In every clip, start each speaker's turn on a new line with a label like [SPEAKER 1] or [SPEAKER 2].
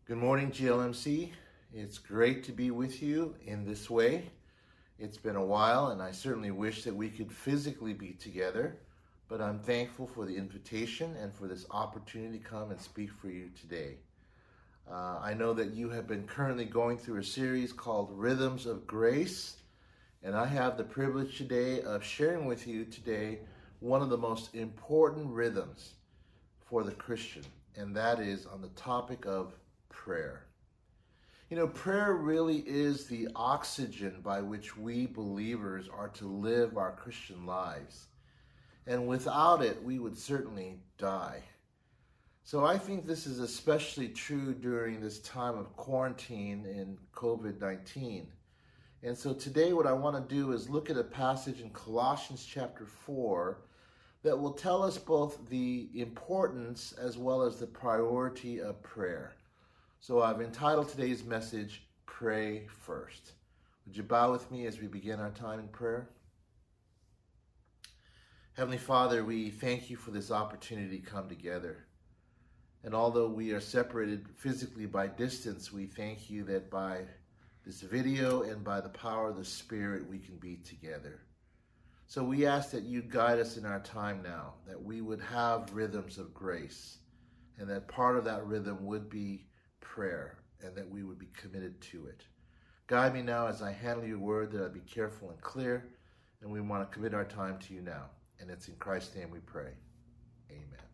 [SPEAKER 1] Good morning, GLMC. It's great to be with you in this way. It's been a while, and I certainly wish that we could physically be together, but I'm thankful for the invitation and for this opportunity to come and speak for you today. I know that you have been currently going through a series called Rhythms of Grace, and I have the privilege today of sharing with you today one of the most important rhythms for the Christian, and that is on the topic of prayer. You know, prayer really is the oxygen by which we believers are to live our Christian lives. And without it, we would certainly die. So I think this is especially true during this time of quarantine in COVID-19. And so today what I want to do is look at a passage in Colossians chapter 4 that will tell us both the importance as well as the priority of prayer. So I've entitled today's message, Pray First. Would you bow with me as we begin our time in prayer? Heavenly Father, we thank you for this opportunity to come together. And although we are separated physically by distance, we thank you that by this video and by the power of the Spirit, we can be together. So we ask that you guide us in our time now, that we would have rhythms of grace, and that part of that rhythm would be prayer, and that we would be committed to it. Guide me now as I handle your word, that I be careful and clear, and we want to commit our time to you now. And it's in Christ's name we pray. Amen.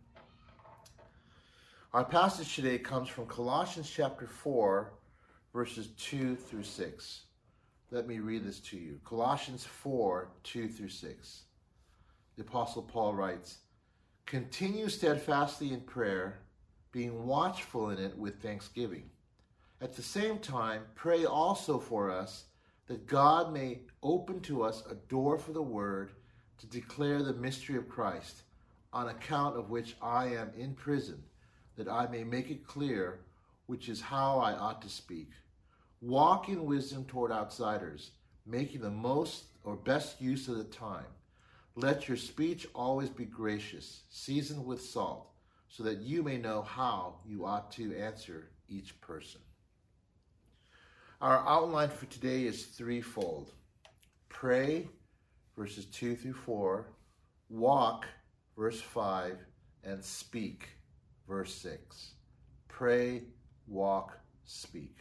[SPEAKER 1] Our passage today comes from Colossians chapter 4, verses 2 through 6. Let me read this to you. Colossians 4, 2 through 6. The Apostle Paul writes, "Continue steadfastly in prayer, being watchful in it with thanksgiving. At the same time, pray also for us, that God may open to us a door for the word to declare the mystery of Christ, on account of which I am in prison, that I may make it clear, which is how I ought to speak. Walk in wisdom toward outsiders, making the most or best use of the time. Let your speech always be gracious, seasoned with salt, so that you may know how you ought to answer each person." Our outline for today is threefold. Pray, verses 2 through 4, walk, verse 5, and speak, verse 6. Pray, walk, speak.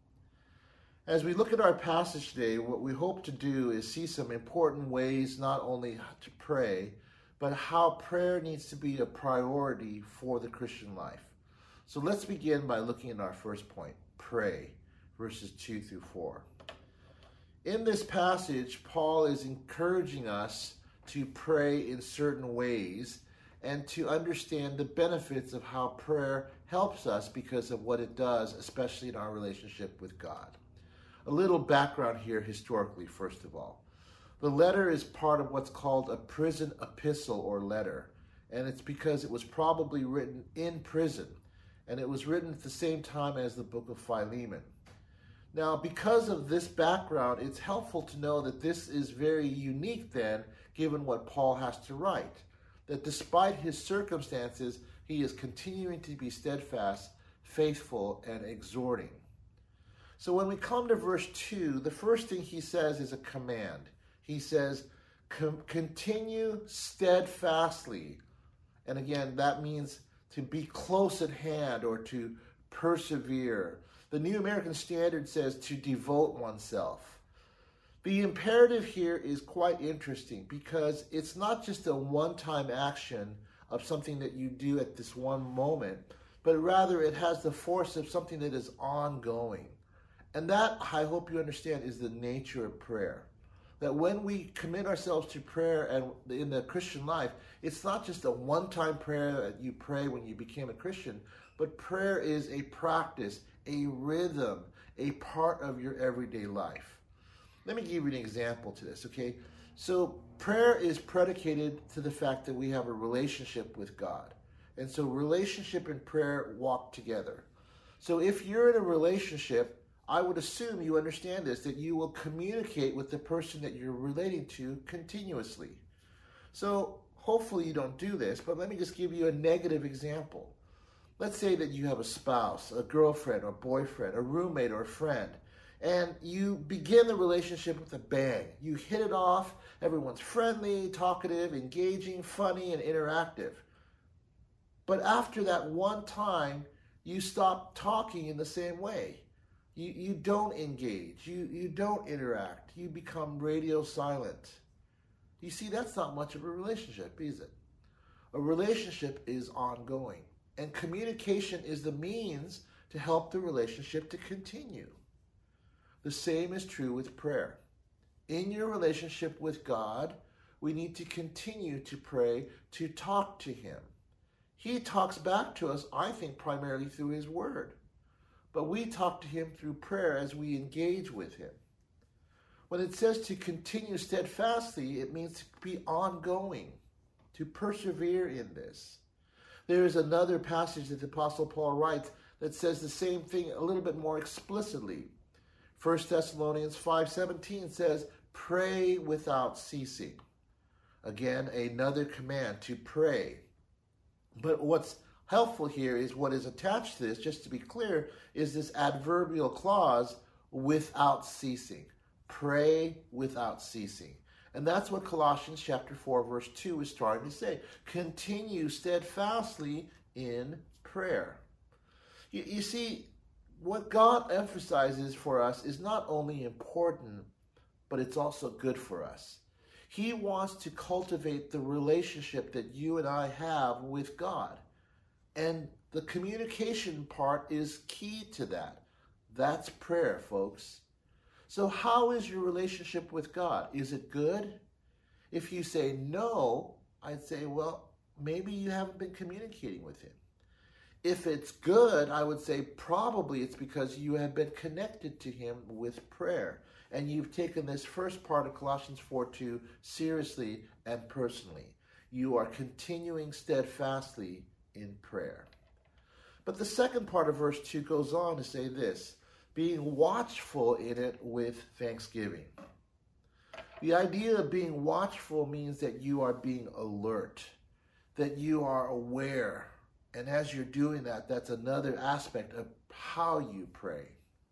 [SPEAKER 1] As we look at our passage today, what we hope to do is see some important ways not only to pray, but how prayer needs to be a priority for the Christian life. So let's begin by looking at our first point, pray, verses 2 through 4. In this passage, Paul is encouraging us to pray in certain ways and to understand the benefits of how prayer helps us because of what it does, especially in our relationship with God. A little background here historically, first of all. The letter is part of what's called a prison epistle or letter, and it's because it was probably written in prison, and it was written at the same time as the book of Philemon. Now, because of this background, it's helpful to know that this is very unique then, given what Paul has to write, that despite his circumstances, he is continuing to be steadfast, faithful, and exhorting. So when we come to verse 2, the first thing he says is a command. He says, continue steadfastly. And again, that means to be close at hand or to persevere. The New American Standard says to devote oneself. The imperative here is quite interesting because it's not just a one-time action of something that you do at this one moment, but rather it has the force of something that is ongoing. And that, I hope you understand, is the nature of prayer. That when we commit ourselves to prayer and in the Christian life, it's not just a one-time prayer that you pray when you became a Christian, but prayer is a practice, a rhythm, a part of your everyday life. Let me give you an example to this, okay? So prayer is predicated to the fact that we have a relationship with God. And so relationship and prayer walk together. So if you're in a relationship, I would assume you understand this, that you will communicate with the person that you're relating to continuously. So hopefully you don't do this, but let me just give you a negative example. Let's say that you have a spouse, a girlfriend or boyfriend, a roommate or a friend, and you begin the relationship with a bang. You hit it off, everyone's friendly, talkative, engaging, funny, and interactive. But after that one time, you stop talking in the same way. You don't engage, you don't interact, you become radio silent. You see, that's not much of a relationship, is it? A relationship is ongoing, and communication is the means to help the relationship to continue. The same is true with prayer. In your relationship with God, we need to continue to pray, to talk to Him. He talks back to us, I think, primarily through His Word. But we talk to Him through prayer as we engage with Him. When it says to continue steadfastly, it means to be ongoing, to persevere in this. There is another passage that the Apostle Paul writes that says the same thing a little bit more explicitly. 1 Thessalonians 5:17 says, pray without ceasing. Again, another command to pray. But what's helpful here is what is attached to this, just to be clear, is this adverbial clause, without ceasing. Pray without ceasing. And that's what Colossians chapter 4, verse 2 is trying to say. Continue steadfastly in prayer. You see, what God emphasizes for us is not only important, but it's also good for us. He wants to cultivate the relationship that you and I have with God. And the communication part is key to that. That's prayer, folks. So how is your relationship with God? Is it good? If you say no, I'd say, well, maybe you haven't been communicating with Him. If it's good, I would say probably it's because you have been connected to Him with prayer. And you've taken this first part of Colossians 4:2 seriously and personally. You are continuing steadfastly in prayer. But the second part of verse 2 goes on to say this, being watchful in it with thanksgiving. The idea of being watchful means that you are being alert, that you are aware. And as you're doing that, that's another aspect of how you pray.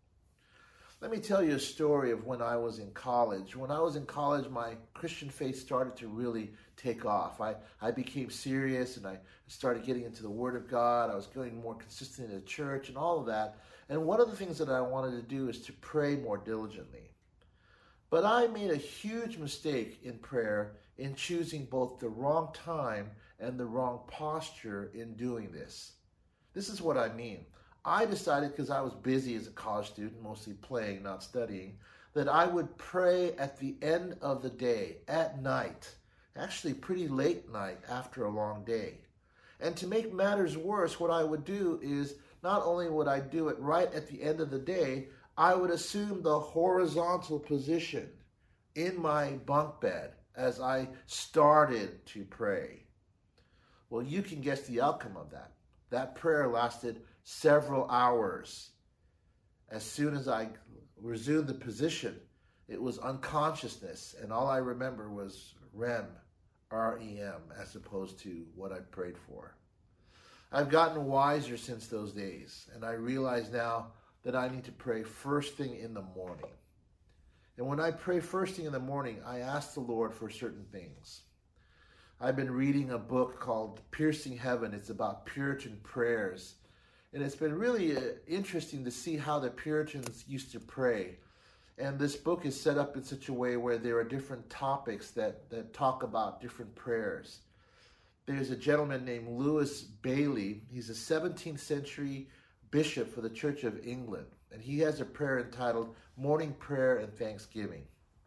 [SPEAKER 1] Let me tell you a story of when I was in college. When I was in college, my Christian faith started to really take off. I became serious and I started getting into the Word of God. I was going more consistent in the church and all of that. And one of the things that I wanted to do is to pray more diligently. But I made a huge mistake in prayer in choosing both the wrong time and the wrong posture in doing this. This is what I mean. I decided, because I was busy as a college student, mostly playing, not studying, that I would pray at the end of the day, at night, actually pretty late night after a long day. And to make matters worse, what I would do is, not only would I do it right at the end of the day, I would assume the horizontal position in my bunk bed as I started to pray. Well, you can guess the outcome of that. That prayer lasted several hours. As soon as I resumed the position, it was unconsciousness, and all I remember was REM, R-E-M, as opposed to what I prayed for. I've gotten wiser since those days, and I realize now that I need to pray first thing in the morning. And when I pray first thing in the morning, I ask the Lord for certain things. I've been reading a book called Piercing Heaven. It's about Puritan prayers. And it's been really interesting to see how the Puritans used to pray. And this book is set up in such a way where there are different topics that talk about different prayers. There's a gentleman named Lewis Bailey. He's a 17th century bishop for the Church of England. And he has a prayer entitled Morning Prayer and Thanksgiving.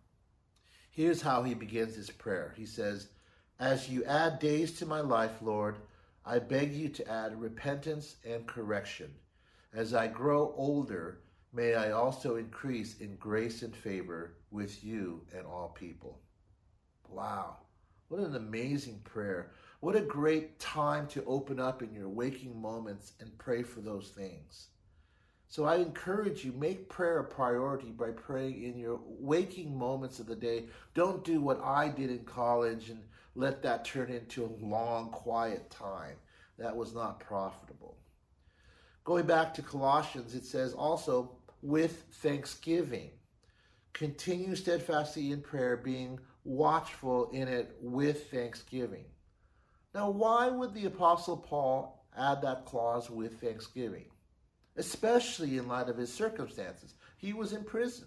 [SPEAKER 1] Here's how he begins his prayer. He says, "As you add days to my life, Lord, I beg you to add repentance and correction. As I grow older, may I also increase in grace and favor with you and all people." Wow, what an amazing prayer. What a great time to open up in your waking moments and pray for those things. So I encourage you, make prayer a priority by praying in your waking moments of the day. Don't do what I did in college and let that turn into a long, quiet time. That was not profitable. Going back to Colossians, it says also, with thanksgiving. Continue steadfastly in prayer, being watchful in it with thanksgiving. Now, why would the Apostle Paul add that clause with thanksgiving? Especially in light of his circumstances. He was imprisoned.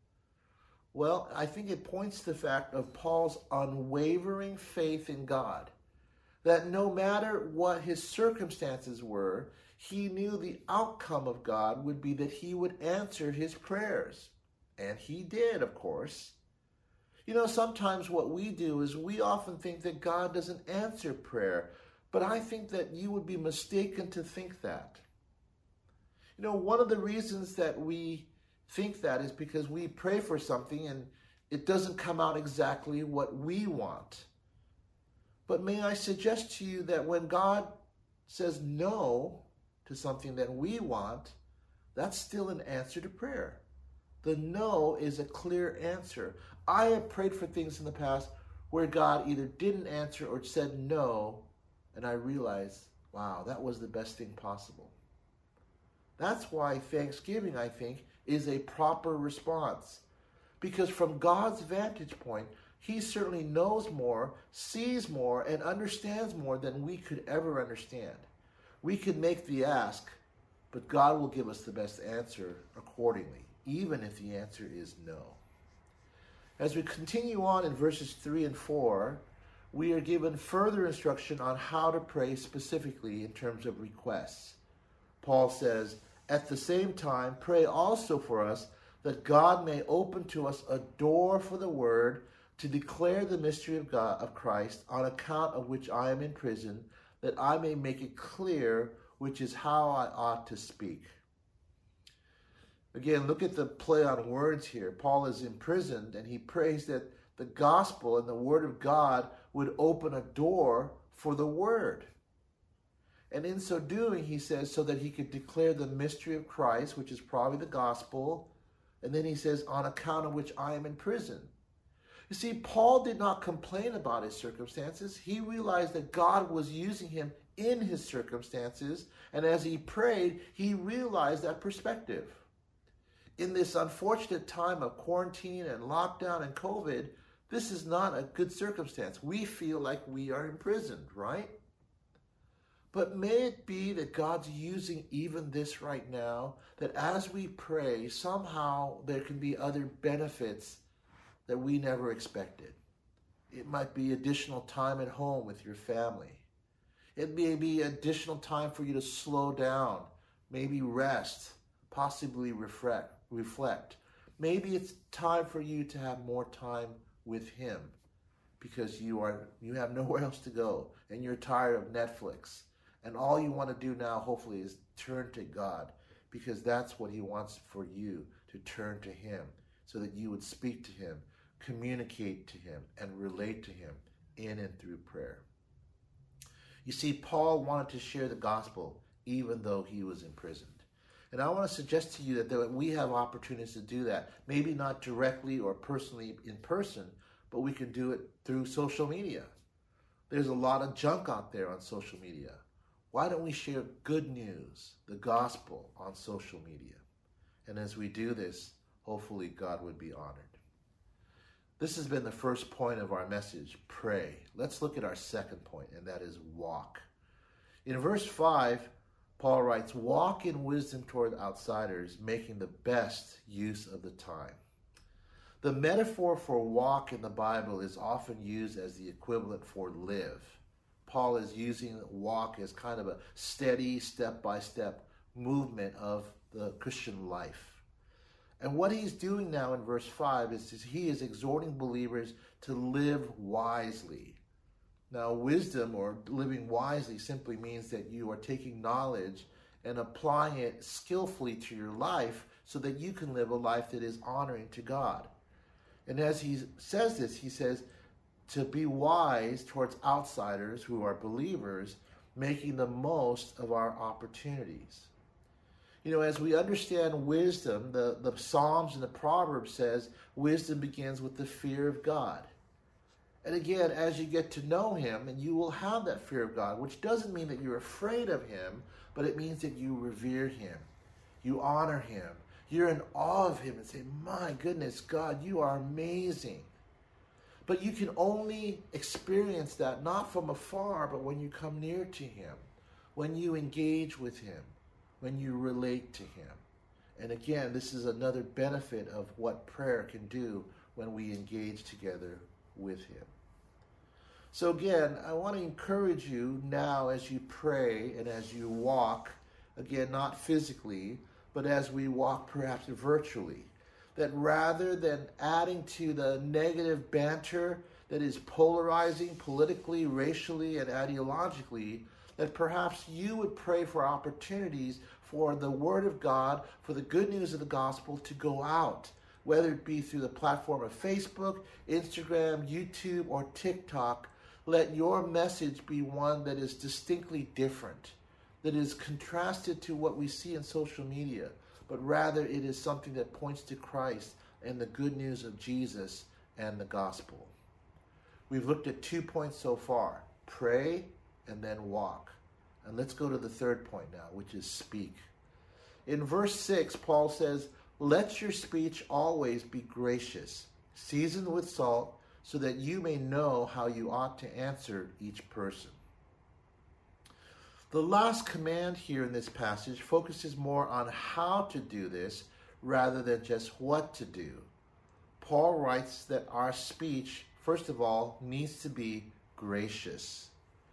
[SPEAKER 1] Well, I think it points to the fact of Paul's unwavering faith in God. That no matter what his circumstances were, he knew the outcome of God would be that he would answer his prayers. And he did, of course. You know, sometimes what we do is we often think that God doesn't answer prayer. But I think that you would be mistaken to think that. You know, one of the reasons that we think that is because we pray for something and it doesn't come out exactly what we want. But may I suggest to you that when God says no to something that we want, that's still an answer to prayer. The no is a clear answer. I have prayed for things in the past where God either didn't answer or said no, and I realized, wow, that was the best thing possible. That's why thanksgiving, I think, is a proper response. Because from God's vantage point, he certainly knows more, sees more, and understands more than we could ever understand. We could make the ask, but God will give us the best answer accordingly, even if the answer is no. As we continue on in verses 3 and 4, we are given further instruction on how to pray specifically in terms of requests. Paul says, at the same time, pray also for us that God may open to us a door for the word to declare the mystery of God, of Christ, on account of which I am in prison, that I may make it clear which is how I ought to speak. Again, look at the play on words here. Paul is imprisoned and he prays that the gospel and the word of God would open a door for the word. And in so doing, he says, so that he could declare the mystery of Christ, which is probably the gospel. And then he says, on account of which I am in prison. You see, Paul did not complain about his circumstances. He realized that God was using him in his circumstances. And as he prayed, he realized that perspective. In this unfortunate time of quarantine and lockdown and COVID, this is not a good circumstance. We feel like we are imprisoned, right? But may it be that God's using even this right now, that as we pray, somehow there can be other benefits that we never expected. It might be additional time at home with your family. It may be additional time for you to slow down, maybe rest, possibly reflect. Maybe it's time for you to have more time with him because you have nowhere else to go and you're tired of Netflix. And all you want to do now, hopefully, is turn to God, because that's what he wants for you, to turn to him, so that you would speak to him, communicate to him, and relate to him in and through prayer. You see, Paul wanted to share the gospel even though he was imprisoned. And I want to suggest to you that we have opportunities to do that, maybe not directly or personally in person, but we can do it through social media. There's a lot of junk out there on social media. Why don't we share good news, the gospel, on social media? And as we do this, hopefully God would be honored. This has been the first point of our message, pray. Let's look at our second point, and that is walk. In verse 5, Paul writes, walk in wisdom toward outsiders, making the best use of the time. The metaphor for walk in the Bible is often used as the equivalent for live. Paul is using walk as kind of a steady, step-by-step movement of the Christian life. And what he's doing now in verse 5 is he is exhorting believers to live wisely. Now, wisdom or living wisely simply means that you are taking knowledge and applying it skillfully to your life so that you can live a life that is honoring to God. And as he says this, he says to be wise towards outsiders who are believers, making the most of our opportunities. You know, as we understand wisdom, the Psalms and the Proverbs says wisdom begins with the fear of God. And again, as you get to know him, and you will have that fear of God, which doesn't mean that you're afraid of him, but it means that you revere him. You honor him. You're in awe of him and say, my goodness, God, you are amazing. But you can only experience that not from afar, but when you come near to him, when you engage with him, when you relate to him. And again, this is another benefit of what prayer can do when we engage together with him. So again, I want to encourage you now as you pray and as you walk, again, not physically, but as we walk perhaps virtually, that rather than adding to the negative banter that is polarizing politically, racially, and ideologically, that perhaps you would pray for opportunities for the Word of God, for the good news of the gospel to go out, whether it be through the platform of Facebook, Instagram, YouTube, or TikTok. Let your message be one that is distinctly different, that is contrasted to what we see in social media, but rather it is something that points to Christ and the good news of Jesus and the gospel. We've looked at 2 points so far: pray and then walk. And let's go to the third point now, which is speak. In verse 6, Paul says, "Let your speech always be gracious, seasoned with salt, so that you may know how you ought to answer each person." The last command here in this passage focuses more on how to do this rather than just what to do. Paul writes that our speech, first of all, needs to be gracious.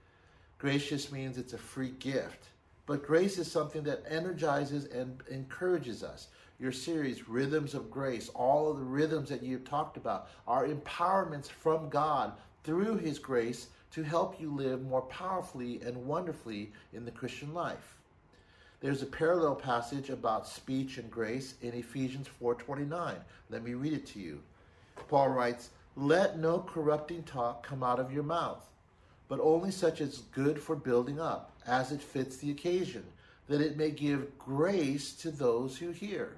[SPEAKER 1] Gracious means it's a free gift, but grace is something that energizes and encourages us. Your series, Rhythms of Grace, all of the rhythms that you've talked about are empowerments from God through his grace to help you live more powerfully and wonderfully in the Christian life. There's a parallel passage about speech and grace in Ephesians 4:29. Let me read it to you. Paul writes, "Let no corrupting talk come out of your mouth, but only such as is good for building up, as it fits the occasion, that it may give grace to those who hear."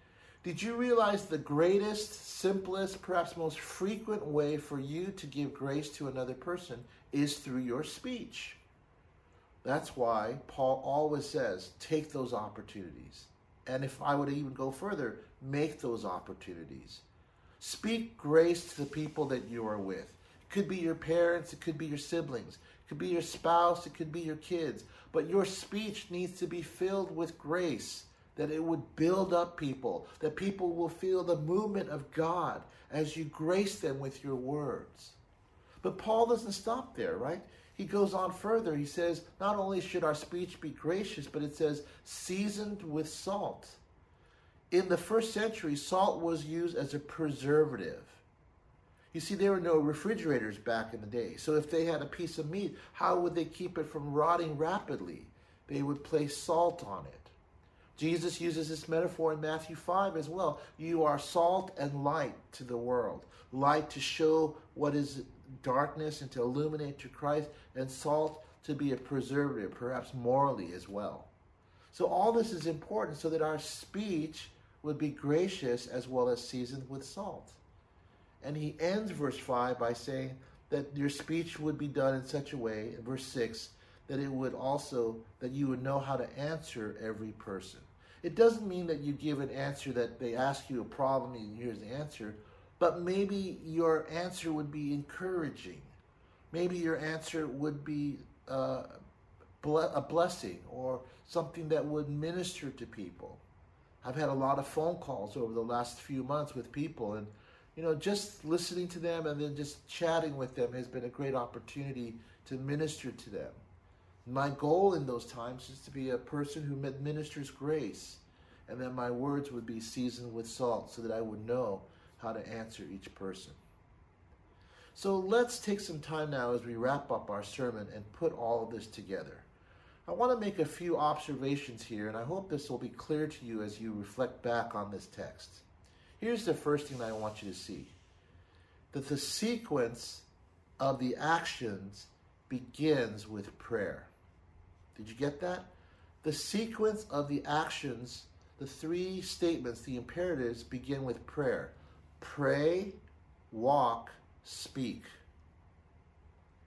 [SPEAKER 1] Did you realize the greatest, simplest, perhaps most frequent way for you to give grace to another person is through your speech? That's why Paul always says, take those opportunities. And if I would even go further, make those opportunities. Speak grace to the people that you are with. It could be your parents, it could be your siblings, it could be your spouse, it could be your kids. But your speech needs to be filled with grace, that it would build up people, that people will feel the movement of God as you grace them with your words. But Paul doesn't stop there, right? He goes on further. He says, not only should our speech be gracious, but it says seasoned with salt. In the first century, salt was used as a preservative. You see, there were no refrigerators back in the day. So if they had a piece of meat, how would they keep it from rotting rapidly? They would place salt on it. Jesus uses this metaphor in Matthew 5 as well. You are salt and light to the world. Light to show what is darkness and to illuminate to Christ, and salt to be a preservative, perhaps morally as well. So all this is important so that our speech would be gracious as well as seasoned with salt. And he ends verse 5 by saying that your speech would be done in such a way, in verse 6, that it would also, that you would know how to answer every person. It doesn't mean that you give an answer that they ask you a problem and here's the answer, but maybe your answer would be encouraging. Maybe your answer would be a blessing or something that would minister to people. I've had a lot of phone calls over the last few months with people, and just listening to them and then just chatting with them has been a great opportunity to minister to them. My goal in those times is to be a person who administers grace, and that my words would be seasoned with salt so that I would know how to answer each person. So let's take some time now as we wrap up our sermon and put all of this together. I want to make a few observations here, and I hope this will be clear to you as you reflect back on this text. Here's the first thing I want you to see: that the sequence of the actions begins with prayer. Did you get that? The sequence of the actions, the three statements, the imperatives, begin with prayer. Pray, walk, speak.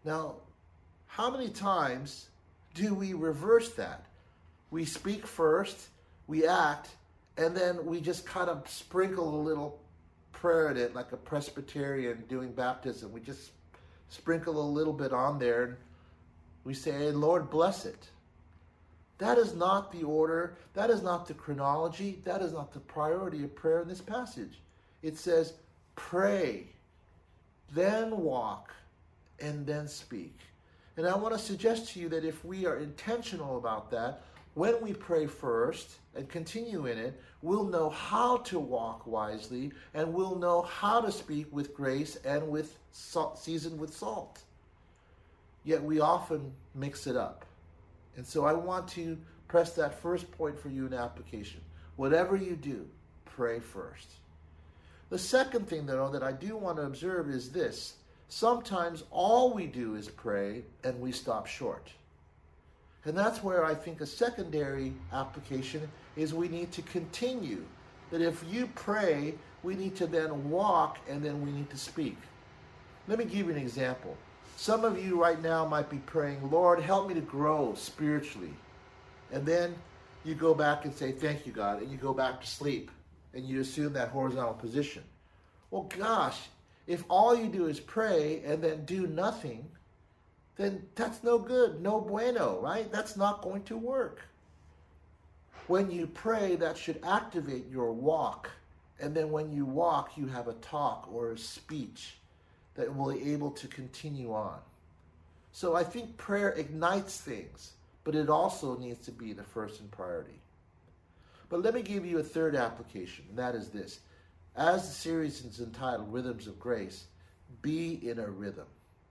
[SPEAKER 1] Now, how many times do we reverse that? We speak first, we act, and then we just kind of sprinkle a little prayer in it, like a Presbyterian doing baptism. We just sprinkle a little bit on there, and we say, hey, Lord, bless it. That is not the order. That is not the chronology. That is not the priority of prayer in this passage. It says, pray, then walk, and then speak. And I want to suggest to you that if we are intentional about that, when we pray first and continue in it, we'll know how to walk wisely, and we'll know how to speak with grace and with salt, seasoned with salt. Yet we often mix it up. And so I want to press that first point for you in application. Whatever you do, pray first. The second thing, though, that I do want to observe is this. Sometimes all we do is pray and we stop short. And that's where I think a secondary application is we need to continue. That if you pray, we need to then walk and then we need to speak. Let me give you an example. Some of you right now might be praying, Lord, help me to grow spiritually. And then you go back and say, thank you, God, and you go back to sleep. And you assume that horizontal position. Well, gosh, if all you do is pray and then do nothing, then that's no good, no bueno, right? That's not going to work. When you pray, that should activate your walk. And then when you walk, you have a talk or a speech that will be able to continue on. So I think prayer ignites things, but it also needs to be the first in priority. But let me give you a third application, and that is this. As the series is entitled Rhythms of Grace, be in a rhythm.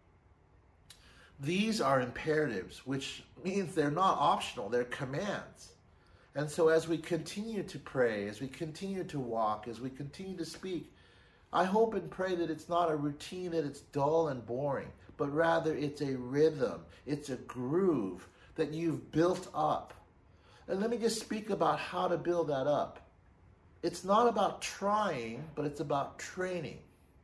[SPEAKER 1] These are imperatives, which means they're not optional, they're commands. And so as we continue to pray, as we continue to walk, as we continue to speak, I hope and pray that it's not a routine, that it's dull and boring, but rather it's a rhythm, it's a groove that you've built up. And let me just speak about how to build that up. It's not about trying, but it's about training.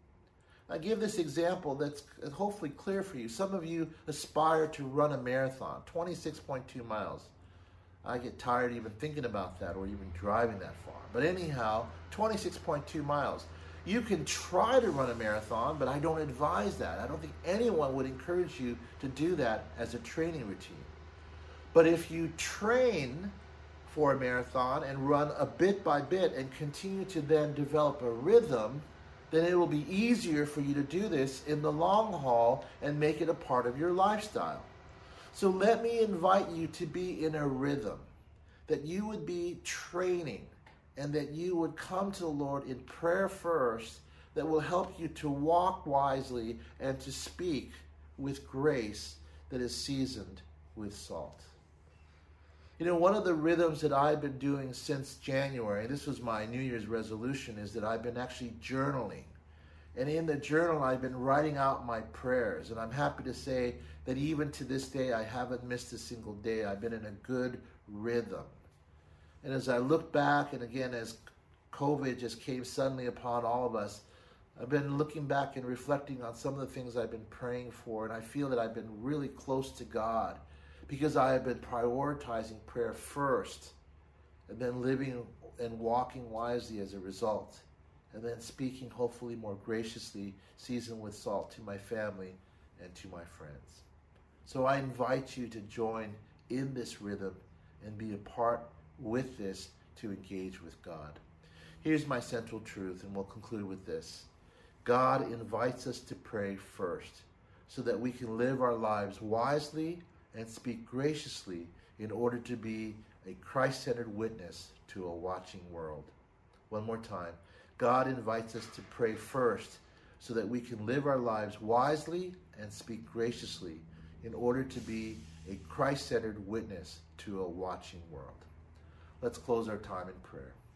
[SPEAKER 1] I give this example that's hopefully clear for you. Some of you aspire to run a marathon, 26.2 miles. I get tired even thinking about that or even driving that far. But anyhow, 26.2 miles. You can try to run a marathon, but I don't advise that. I don't think anyone would encourage you to do that as a training routine. But if you train for a marathon and run a bit by bit and continue to then develop a rhythm, then it will be easier for you to do this in the long haul and make it a part of your lifestyle. So let me invite you to be in a rhythm, that you would be training and that you would come to the Lord in prayer first, that will help you to walk wisely and to speak with grace that is seasoned with salt. You know, one of the rhythms that I've been doing since January, this was my New Year's resolution, is that I've been actually journaling. And in the journal, I've been writing out my prayers. And I'm happy to say that even to this day, I haven't missed a single day. I've been in a good rhythm. And as I look back, and again, as COVID just came suddenly upon all of us, I've been looking back and reflecting on some of the things I've been praying for. And I feel that I've been really close to God, because I have been prioritizing prayer first, and then living and walking wisely as a result, and then speaking hopefully more graciously, seasoned with salt, to my family and to my friends. So I invite you to join in this rhythm and be a part with this to engage with God. Here's my central truth, and we'll conclude with this. God invites us to pray first so that we can live our lives wisely and speak graciously in order to be a Christ-centered witness to a watching world. One more time. God invites us to pray first so that we can live our lives wisely and speak graciously in order to be a Christ-centered witness to a watching world. Let's close our time in prayer.